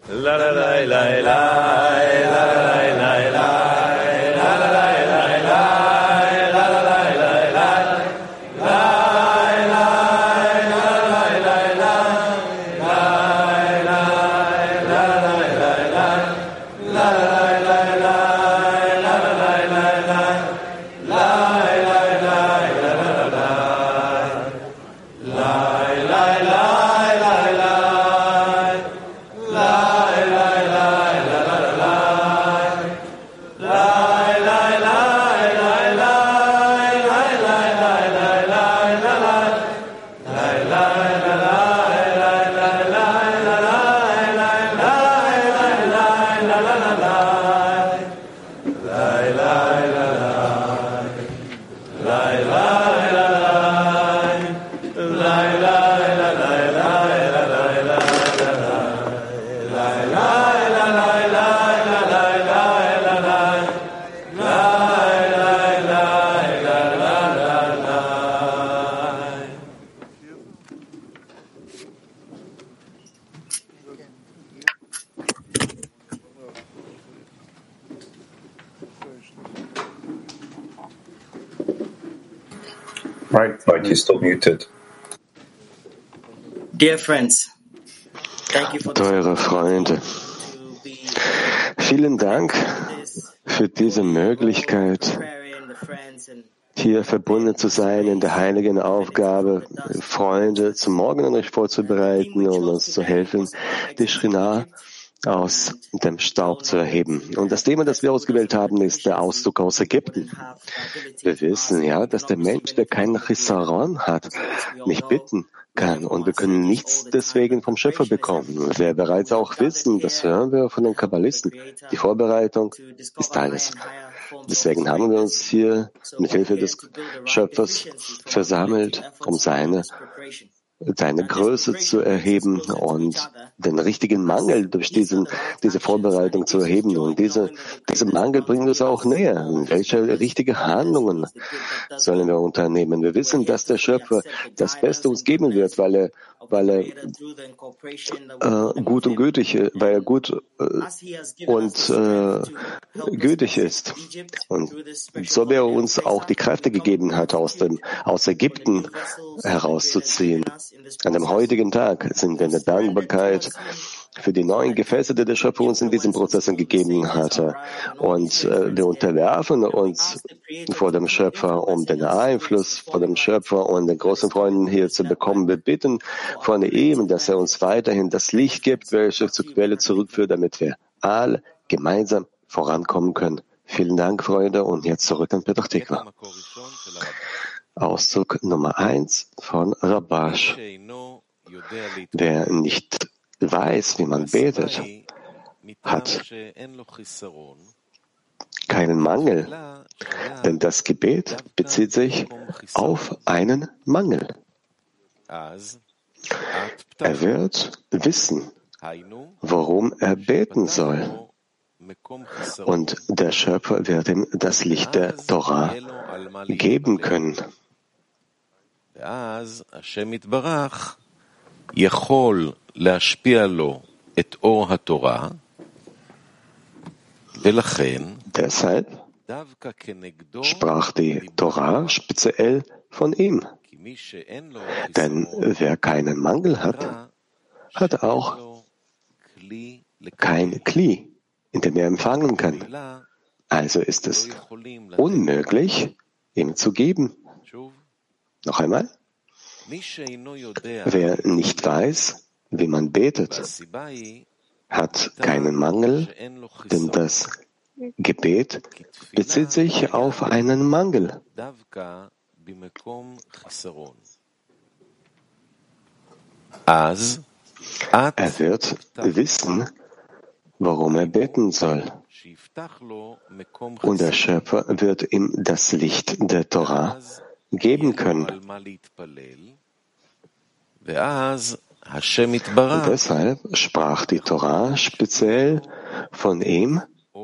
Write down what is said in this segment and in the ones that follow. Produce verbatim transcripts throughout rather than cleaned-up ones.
Right, but you're still muted. Dear friends, thank you for Teure Freunde, vielen Dank für diese Möglichkeit, hier verbunden zu sein in der heiligen Aufgabe, Freunde zum Morgenunterricht vorzubereiten und uns zu helfen, die Shrinah aus dem Staub zu erheben. Und das Thema, das wir ausgewählt haben, ist der Auszug aus Ägypten. Wir wissen ja, dass der Mensch, der keinen Chisaron hat, nicht bitten kann. Und wir können nichts deswegen vom Schöpfer bekommen. Wir bereits auch wissen, das hören wir von den Kabbalisten. Die Vorbereitung ist alles. Deswegen haben wir uns hier mit Hilfe des Schöpfers versammelt, um seine seine Größe zu erheben und den richtigen Mangel durch diesen, diese Vorbereitung zu erheben. Und diese, diese Mangel bringt uns auch näher. Welche richtige Handlungen sollen wir unternehmen? Wir wissen, dass der Schöpfer das Beste uns geben wird, weil er, weil er äh, gut und gütig, weil er gut äh, und äh, gütig ist. Und so wie er uns auch die Kräfte gegeben hat, aus dem, aus Ägypten herauszuziehen. An dem heutigen Tag sind wir in der Dankbarkeit für die neuen Gefäße, die der Schöpfer uns in diesen Prozessen gegeben hatte. Und äh, wir unterwerfen uns vor dem Schöpfer, um den Einfluss vor dem Schöpfer und den großen Freunden hier zu bekommen. Wir bitten von ihm, dass er uns weiterhin das Licht gibt, welches zur Quelle zurückführt, damit wir alle gemeinsam vorankommen können. Vielen Dank, Freunde, und jetzt zurück an Petach Tikva. Auszug Nummer eins von Rabash. Wer nicht weiß, wie man betet, hat keinen Mangel, denn das Gebet bezieht sich auf einen Mangel. Er wird wissen, worum er beten soll. Und der Schöpfer wird ihm das Licht der Torah geben können. Deshalb sprach die Torah speziell von ihm. Denn wer keinen Mangel hat, hat auch kein Kli, in dem er empfangen kann. Also ist es unmöglich, ihm zu geben. Noch einmal. Wer nicht weiß, wie man betet, hat keinen Mangel, denn das Gebet bezieht sich auf einen Mangel. Er wird wissen, worum er beten soll. Und der Schöpfer wird ihm das Licht der Torah geben können. Und deshalb sprach die Torah speziell von ihm.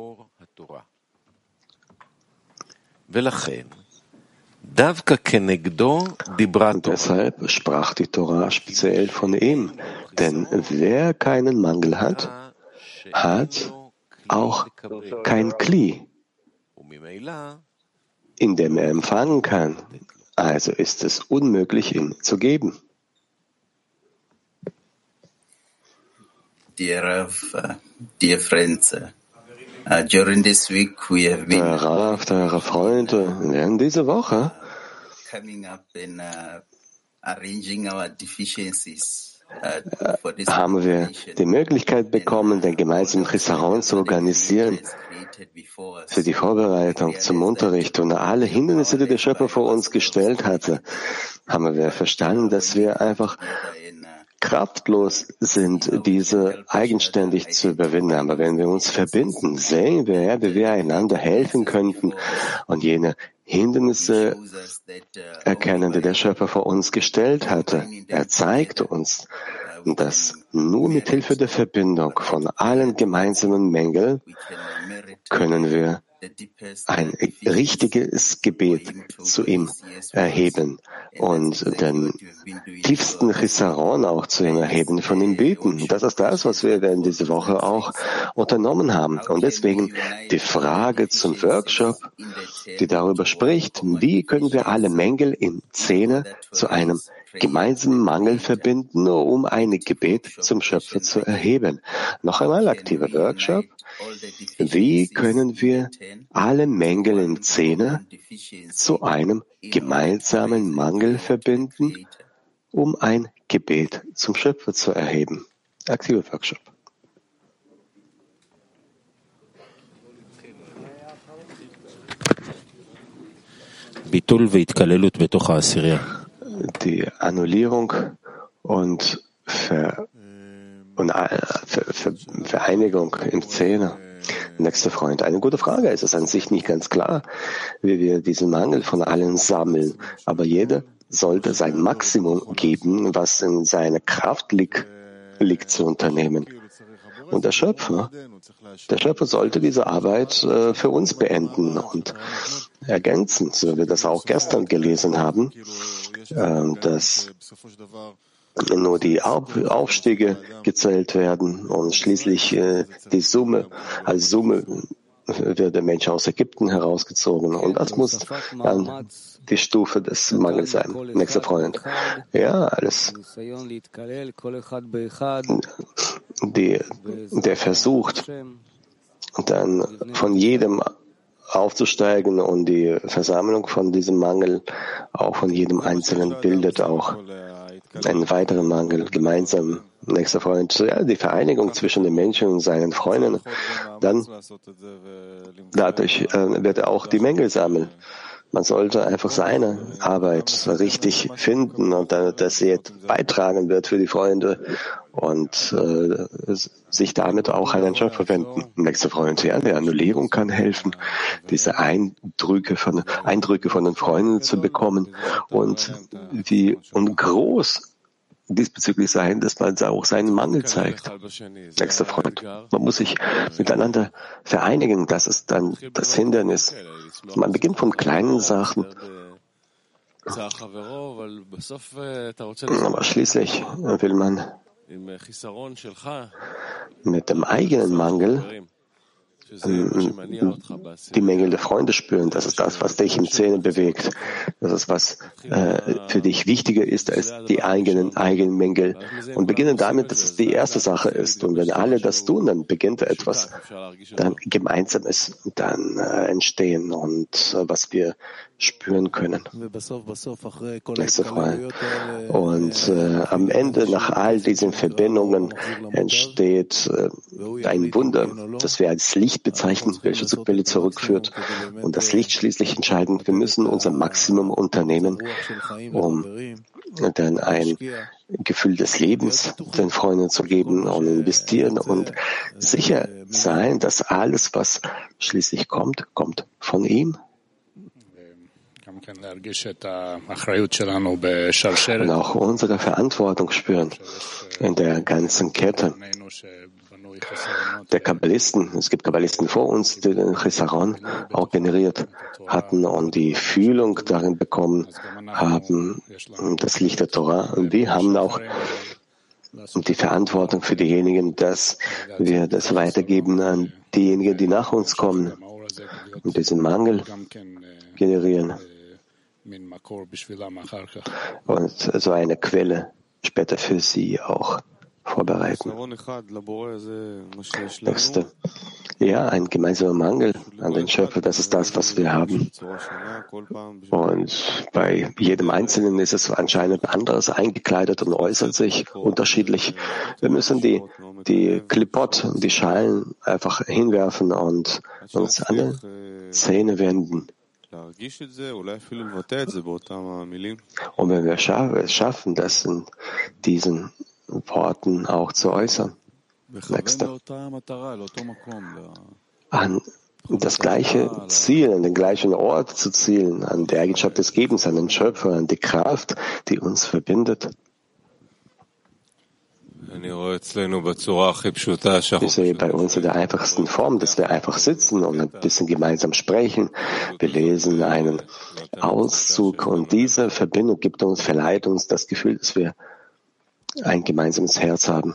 Und deshalb sprach die Torah speziell von ihm. Denn wer keinen Mangel hat, hat auch kein Kli, in dem er empfangen kann. Also ist es unmöglich, ihm zu geben. Dear, uh, dear friends, uh, during this week we have been der Rav, teure Freunde, während dieser Woche coming up and uh, arranging our deficiencies. haben wir die Möglichkeit bekommen, den gemeinsamen Chisaron zu organisieren für die Vorbereitung zum Unterricht. Und alle Hindernisse, die der Schöpfer vor uns gestellt hatte, haben wir verstanden, dass wir einfach kraftlos sind, diese eigenständig zu überwinden. Aber wenn wir uns verbinden, sehen wir, wie wir einander helfen könnten und jene Hindernisse erkennen, die der Schöpfer vor uns gestellt hatte. Er zeigte uns, dass nur mit Hilfe der Verbindung von allen gemeinsamen Mängeln können wir ein richtiges Gebet zu ihm erheben und den tiefsten Chisaron auch zu ihm erheben, von ihm beten. Das ist das, was wir während dieser Woche auch unternommen haben. Und deswegen die Frage zum Workshop, die darüber spricht, wie können wir alle Mängel in Szene zu einem gemeinsamen Mangel verbinden, um ein Gebet zum Schöpfer zu erheben. Noch einmal aktiver Workshop. Wie können wir alle Mängel in Szene zu einem gemeinsamen Mangel verbinden, um ein Gebet zum Schöpfer zu erheben? Aktiver Workshop. Die Annullierung und, Ver, und Ver, Ver, Vereinigung in Szene. Nächster Freund. Eine gute Frage. Es ist an sich nicht ganz klar, wie wir diesen Mangel von allen sammeln. Aber jeder sollte sein Maximum geben, was in seiner Kraft liegt, liegt zu unternehmen. Und der Schöpfer, der Schöpfer sollte diese Arbeit äh, für uns beenden und ergänzen, so wie wir das auch gestern gelesen haben, äh, dass nur die Aufstiege gezählt werden und schließlich äh, die Summe, als Summe wird der Mensch aus Ägypten herausgezogen. Und das muss dann die Stufe des Mangels sein. Nächster Freund. Ja, alles. Die, der versucht, dann von jedem aufzusteigen und die Versammlung von diesem Mangel auch von jedem Einzelnen bildet auch einen weiteren Mangel gemeinsam. Nächster Freund, ja, die Vereinigung zwischen den Menschen und seinen Freunden, dann dadurch äh, wird er auch die Mängel sammeln. Man sollte einfach seine Arbeit richtig finden und dass sie beitragen wird für die Freunde und äh, sich damit auch an den Schöpfer wenden. Nächster Freund, ja, die Annullierung kann helfen, diese Eindrücke von, Eindrücke von den Freunden zu bekommen und wie und groß diesbezüglich sein, dass man auch seinen Mangel zeigt. Nächster Freund. Man muss sich miteinander vereinigen. Das ist dann das Hindernis. Man beginnt von kleinen Sachen. Aber schließlich will man mit dem eigenen Mangel die Mängel der Freunde spüren. Das ist das, was dich im Szene bewegt. Das ist, was äh, für dich wichtiger ist als die eigenen, eigenen Mängel. Und beginnen damit, dass es die erste Sache ist. Und wenn alle das tun, dann beginnt etwas dann Gemeinsames dann äh, entstehen und äh, was wir spüren können. Nächste Frage. Und äh, am Ende, nach all diesen Verbindungen, entsteht äh, ein Wunder, das wir als Licht bezeichnen, welches zur Quelle zurückführt. Und das Licht schließlich entscheiden. Wir müssen unser Maximum unternehmen, um dann ein Gefühl des Lebens den Freunden zu geben und investieren und sicher sein, dass alles, was schließlich kommt, kommt von ihm. Und auch unsere Verantwortung spüren in der ganzen Kette der Kabbalisten. Es gibt Kabbalisten vor uns, die den Chisaron auch generiert hatten und die Fühlung darin bekommen haben, das Licht der Torah. Und wir haben auch und die Verantwortung für diejenigen, dass wir das weitergeben an diejenigen, die nach uns kommen und diesen Mangel generieren und so eine Quelle später für sie auch vorbereiten. Nächste. Ja, ein gemeinsamer Mangel an den Schöpfer, das ist das, was wir haben. Und bei jedem Einzelnen ist es anscheinend anderes eingekleidet und äußert sich unterschiedlich. Wir müssen die, die Klipot, die Schalen einfach hinwerfen und uns an die Zähne wenden. Und wenn wir es schaffen, das in diesen Worten auch zu äußern. Nächste. An das gleiche Ziel, an den gleichen Ort zu zielen, an die Eigenschaft des Gebens, an den Schöpfer, an die Kraft, die uns verbindet. Ich sehe bei uns in der einfachsten Form, dass wir einfach sitzen und ein bisschen gemeinsam sprechen. Wir lesen einen Auszug und diese Verbindung gibt uns, verleiht uns das Gefühl, dass wir ein gemeinsames Herz haben.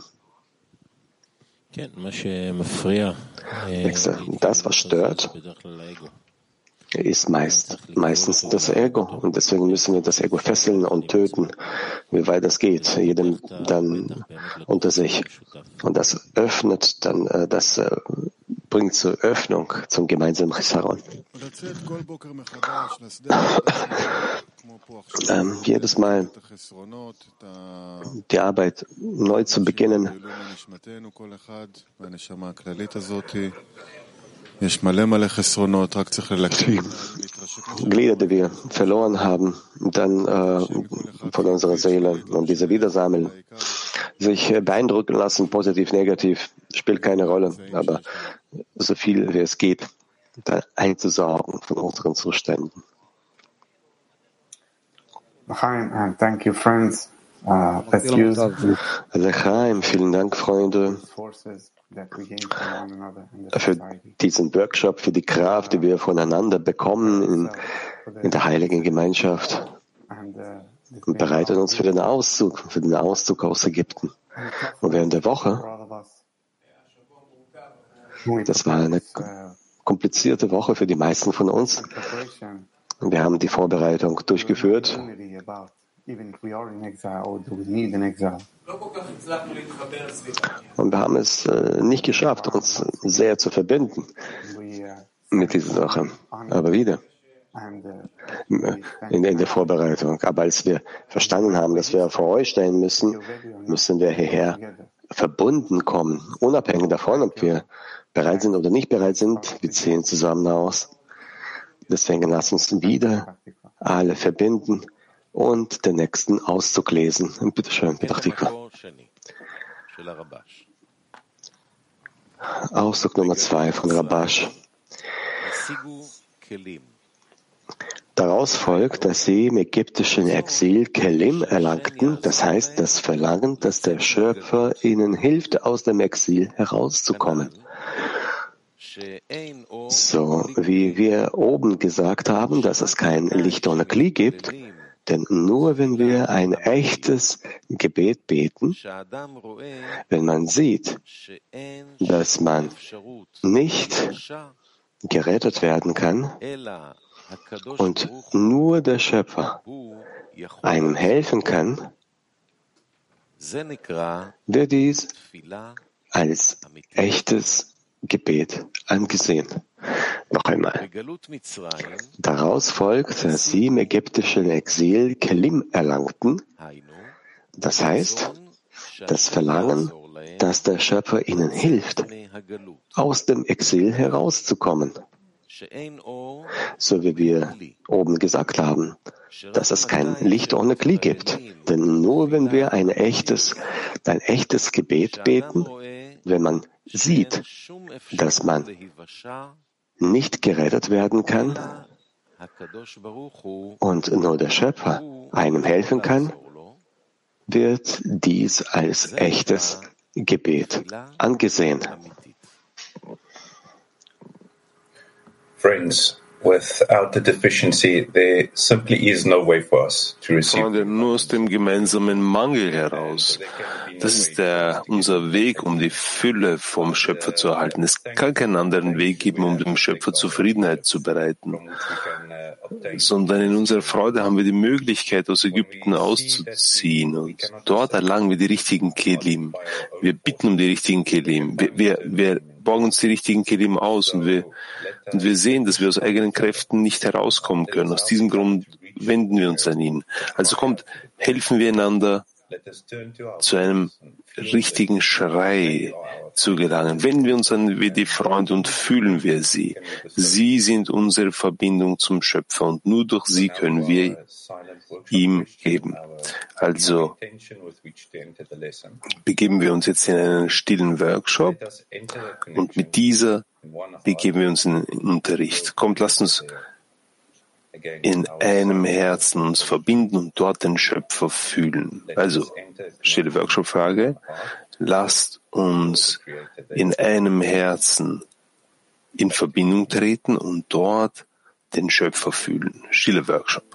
Nächste. Das, was stört, ist meist, meistens das Ego. Und deswegen müssen wir das Ego fesseln und töten, wie weit das geht, jedem dann unter sich. Und das öffnet dann, das bringt zur Öffnung zum gemeinsamen Chisaron. Ähm, jedes Mal die Arbeit neu zu beginnen. Die Glieder, die wir verloren haben, dann äh, von unserer Seele und diese wieder sammeln. Sich beeindrucken lassen, positiv, negativ, spielt keine Rolle, aber so viel wie es geht, da einzusaugen von unseren Zuständen. Thank you, friends. Uh, let's use Lechaim, vielen Dank, Freunde, für diesen Workshop, für die Kraft, die wir voneinander bekommen in, in der heiligen Gemeinschaft und bereitet uns für den Auszug, für den Auszug aus Ägypten. Und während der Woche, das war eine komplizierte Woche für die meisten von uns. Wir haben die Vorbereitung durchgeführt. Und wir haben es äh, nicht geschafft, uns sehr zu verbinden mit dieser Sache. Aber wieder in, in der Vorbereitung. Aber als wir verstanden haben, dass wir vor euch stehen müssen, müssen wir hierher verbunden kommen, unabhängig davon, ob wir bereit sind oder nicht bereit sind. Wir ziehen zusammen aus. Deswegen lasst uns wieder alle verbinden und den nächsten Auszug lesen. Bitte schön, Bedachtika. Auszug Nummer zwei von Rabash. Daraus folgt, dass sie im ägyptischen Exil Kelim erlangten, das heißt das Verlangen, dass der Schöpfer ihnen hilft, aus dem Exil herauszukommen. So wie wir oben gesagt haben, dass es kein Licht ohne Kli gibt, denn nur wenn wir ein echtes Gebet beten, wenn man sieht, dass man nicht gerettet werden kann und nur der Schöpfer einem helfen kann, wird dies als echtes Gebet angesehen. Noch einmal. Daraus folgt, dass sie im ägyptischen Exil Kelim erlangten, das heißt, das Verlangen, dass der Schöpfer ihnen hilft, aus dem Exil herauszukommen. So wie wir oben gesagt haben, dass es kein Licht ohne Kli gibt. Denn nur wenn wir ein echtes, ein echtes Gebet beten, wenn man sieht, dass man nicht gerettet werden kann und nur der Schöpfer einem helfen kann, wird dies als echtes Gebet angesehen. Friends, Without the deficiency, there simply is no way for us to receive. Freunde, nur aus dem gemeinsamen Mangel heraus. Das ist der, unser Weg, um die Fülle vom Schöpfer zu erhalten. Es kann keinen anderen Weg geben, um dem Schöpfer Zufriedenheit zu bereiten. Sondern in unserer Freude haben wir die Möglichkeit, aus Ägypten auszuziehen. Und dort erlangen wir die richtigen Kelim. Wir bitten um die richtigen Kelim. Wir, wir, wir bauen uns die richtigen Kelim aus und wir, und wir sehen, dass wir aus eigenen Kräften nicht herauskommen können. Aus diesem Grund wenden wir uns an ihn. Also kommt, helfen wir einander, zu einem richtigen Schrei zu gelangen. Wenden wir uns an die Freunde und fühlen wir sie. Sie sind unsere Verbindung zum Schöpfer und nur durch sie können wir ihm geben. Also begeben wir uns jetzt in einen stillen Workshop und mit dieser begeben wir uns in den Unterricht. Kommt, lasst uns in einem Herzen uns verbinden und dort den Schöpfer fühlen. Also, stille Workshop-Frage. Lasst uns in einem Herzen in Verbindung treten und dort den Schöpfer fühlen. Stille Workshop.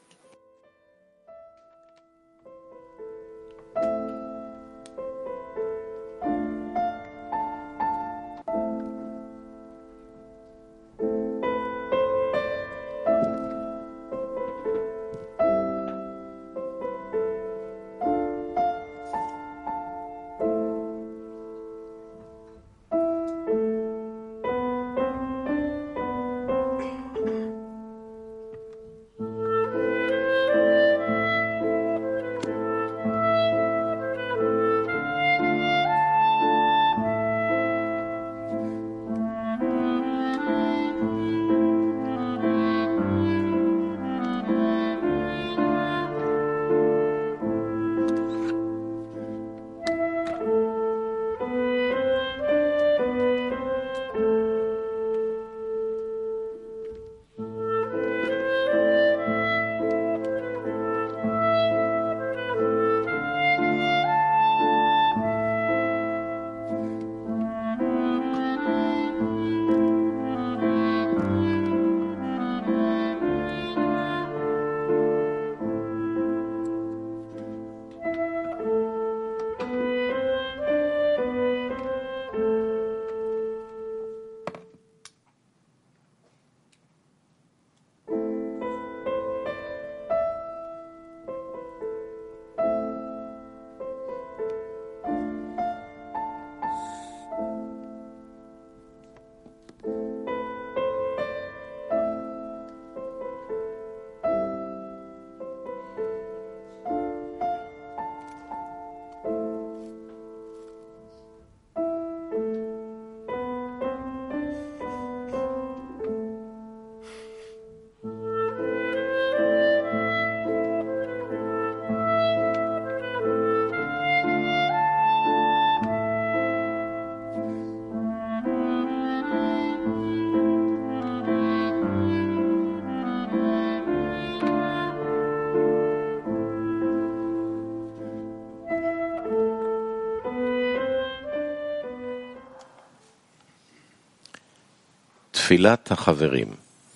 תפילת החברים.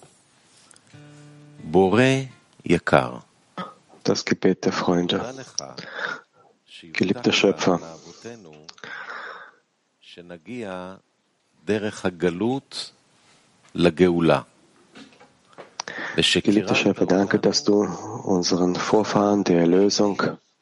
בורא יקר. Das Gebet der Freunde. Geliebter Schöpfer, שנגיע דרך הגלות לגאולה. Geliebter Schöpfer, danke, dass du unseren Vorfahren der Erlösung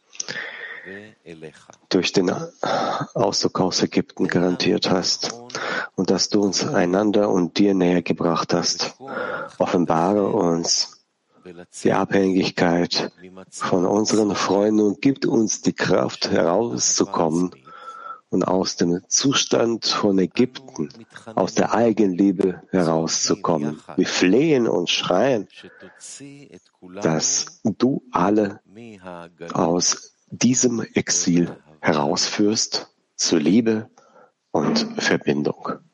durch den Auszug aus Ägypten garantiert hast und dass du uns einander und dir näher gebracht hast. Offenbare uns die Abhängigkeit von unseren Freunden und gib uns die Kraft, herauszukommen und aus dem Zustand von Ägypten, aus der Eigenliebe herauszukommen. Wir flehen und schreien, dass du alle aus diesem Exil herausführst zur Liebe und Verbindung.